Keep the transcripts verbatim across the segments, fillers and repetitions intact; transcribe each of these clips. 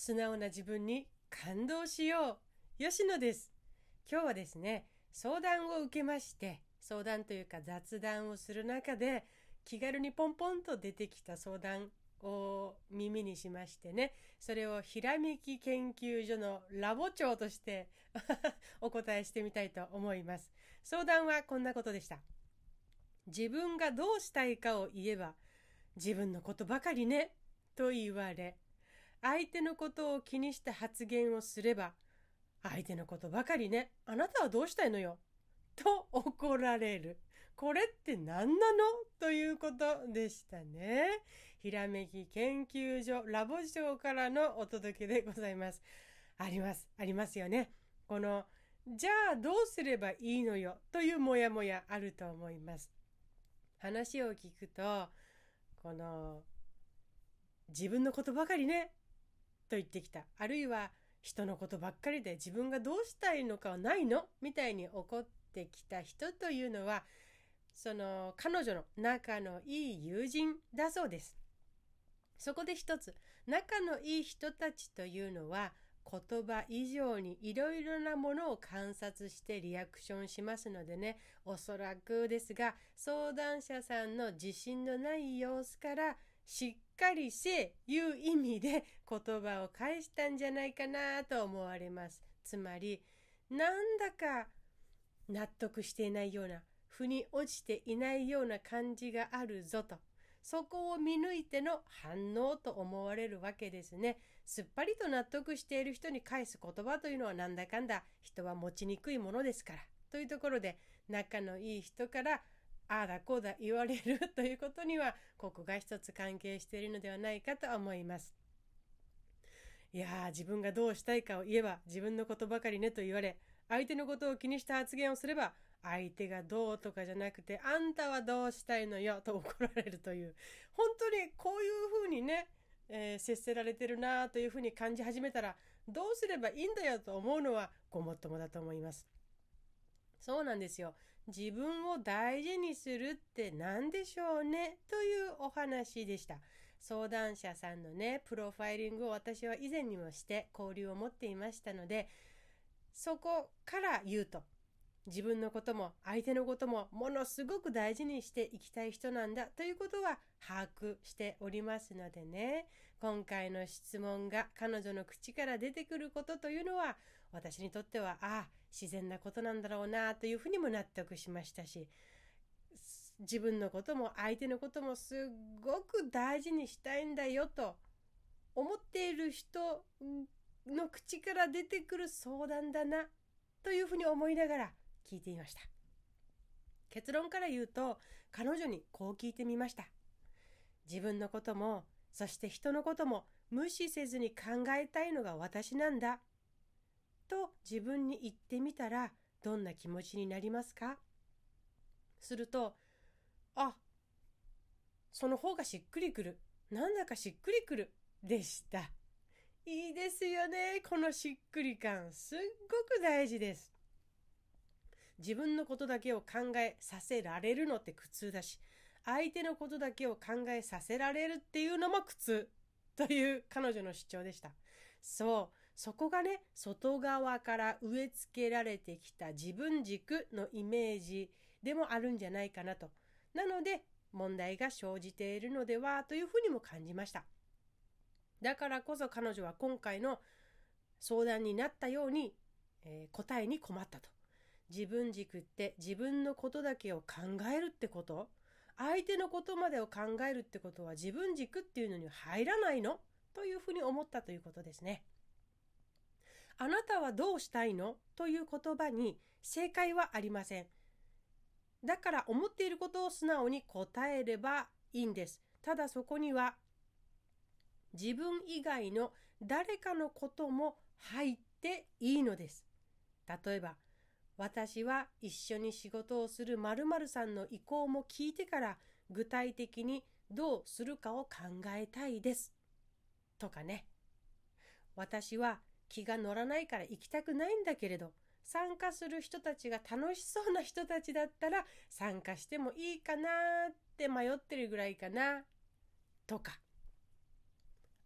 素直な自分に感動しよう。吉野です。今日はですね、相談を受けまして、相談というか雑談をする中で、気軽にポンポンと出てきた相談を耳にしましてね、それをひらめき研究所のラボ長としてお答えしてみたいと思います。相談はこんなことでした。自分がどうしたいかを言えば、自分のことばかりね、と言われ、相手のことを気にした発言をすれば、相手のことばかりね、あなたはどうしたいのよ、と怒られる。これって何なのということでしたね。ひらめき研究所ラボ長からのお届けでございます。あります、ありますよね。この、じゃあどうすればいいのよというもやもやあると思います。話を聞くと、この、自分のことばかりね、と言ってきた。あるいは、人のことばっかりで自分がどうしたいのかはないのみたいに怒ってきた人というのは、その彼女の仲のいい友人だそうです。そこで一つ、仲のいい人たちというのは、言葉以上にいろいろなものを観察してリアクションしますのでね、おそらくですが、相談者さんの自信のない様子から、しっかりせいう意味で言葉を返したんじゃないかなと思われます。つまり、なんだか納得していないような、腑に落ちていないような感じがあるぞと。そこを見抜いての反応と思われるわけですね。すっぱりと納得している人に返す言葉というのはなんだかんだ人は持ちにくいものですから。というところで、仲のいい人からああだこうだ言われるということには、ここが一つ関係しているのではないかと思います。いやー、自分がどうしたいかを言えば自分のことばかりねと言われ、相手のことを気にした発言をすれば、相手がどうとかじゃなくて、あんたはどうしたいのよと怒られるという、本当にこういうふうにね、えー、接せられてるなというふうに感じ始めたら、どうすればいいんだよと思うのはごもっともだと思います。そうなんですよ。自分を大事にするって何でしょうねというお話でした。相談者さんのね、プロファイリングを私は以前にもして交流を持っていましたので、そこから言うと、自分のことも相手のこともものすごく大事にしていきたい人なんだということは把握しておりますのでね、今回の質問が彼女の口から出てくることというのは、私にとってはああ自然なことなんだろうなというふうにも納得しましたし、自分のことも相手のこともすっごく大事にしたいんだよと思っている人の口から出てくる相談だなというふうに思いながら聞いていました。結論から言うと、彼女にこう聞いてみました。自分のことも、そして人のことも無視せずに考えたいのが私なんだ。と自分に言ってみたら、どんな気持ちになりますか？すると、あ、その方がしっくりくる。なんだかしっくりくる。でした。いいですよね。このしっくり感。すっごく大事です。自分のことだけを考えさせられるのって苦痛だし、相手のことだけを考えさせられるっていうのも苦痛という彼女の主張でした。そう、そこがね、外側から植え付けられてきた自分軸のイメージでもあるんじゃないかなと。なので、問題が生じているのではというふうにも感じました。だからこそ彼女は今回の相談になったように、えー、答えに困ったと。自分軸って自分のことだけを考えるってこと？相手のことまでを考えるってことは自分軸っていうのに入らないの？というふうに思ったということですね。あなたはどうしたいの？という言葉に正解はありません。だから思っていることを素直に答えればいいんです。ただそこには自分以外の誰かのことも入っていいのです。例えば、私は一緒に仕事をする〇〇さんの意向も聞いてから具体的にどうするかを考えたいです。とかね。私は気が乗らないから行きたくないんだけれど、参加する人たちが楽しそうな人たちだったら参加してもいいかなって迷ってるぐらいかな。とか。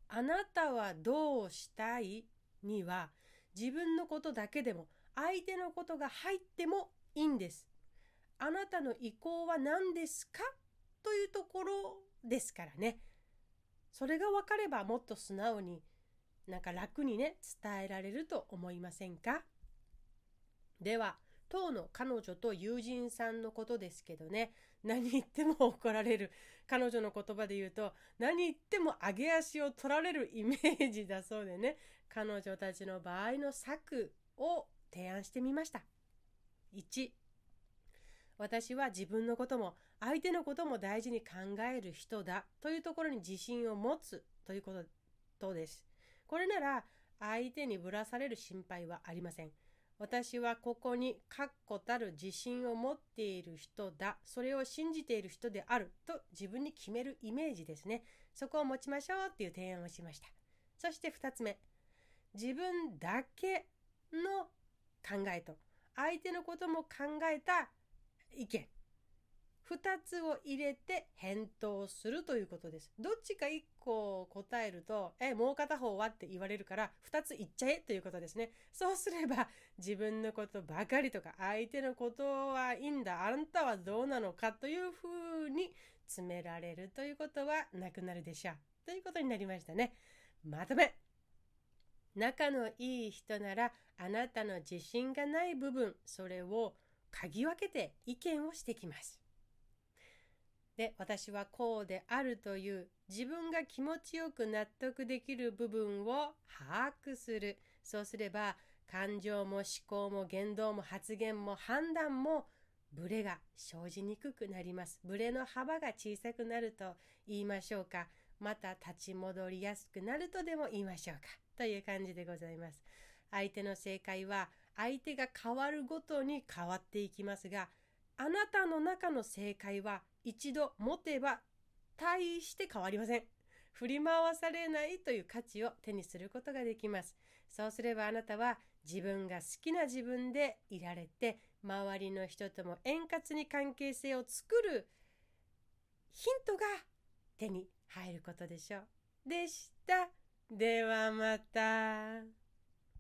あなたはどうしたいには、自分のことだけでも相手のことが入ってもいいんです。あなたの意向は何ですかというところですからね。それが分かればもっと素直に、なんか楽にね、伝えられると思いませんか？では、当の彼女と友人さんのことですけどね、何言っても怒られる。彼女の言葉で言うと、何言っても上げ足を取られるイメージだそうでね、彼女たちの場合の策を提案してみました。いち、私は自分のことも相手のことも大事に考える人だというところに自信を持つということです。これなら相手にぶらされる心配はありません。私はここに確固たる自信を持っている人だ、それを信じている人であると自分に決めるイメージですね。そこを持ちましょうっていう提案をしました。そしてふたつめ、自分だけの考えと相手のことも考えた意見、ふたつを入れて返答するということです。どっちかいっこ答えると、え、もう片方はって言われるから、ふたつ言っちゃえということですね。そうすれば、自分のことばかりとか、相手のことはいいんだ、あんたはどうなのかというふうに詰められるということはなくなるでしょう。ということになりましたね。まとめ。仲のいい人なら、あなたの自信がない部分、それを嗅ぎ分けて意見をしてきます。で、私はこうであるという自分が気持ちよく納得できる部分を把握する。そうすれば感情も思考も言動も発言も判断もブレが生じにくくなります。ブレの幅が小さくなると言いましょうか。また立ち戻りやすくなるとでも言いましょうか。という感じでございます。相手の正解は相手が変わるごとに変わっていきますが、あなたの中の正解は一度持てば大して変わりません。振り回されないという価値を手にすることができます。そうすればあなたは自分が好きな自分でいられて、周りの人とも円滑に関係性を作るヒントが手に入ることでしょう。でした。ではまた。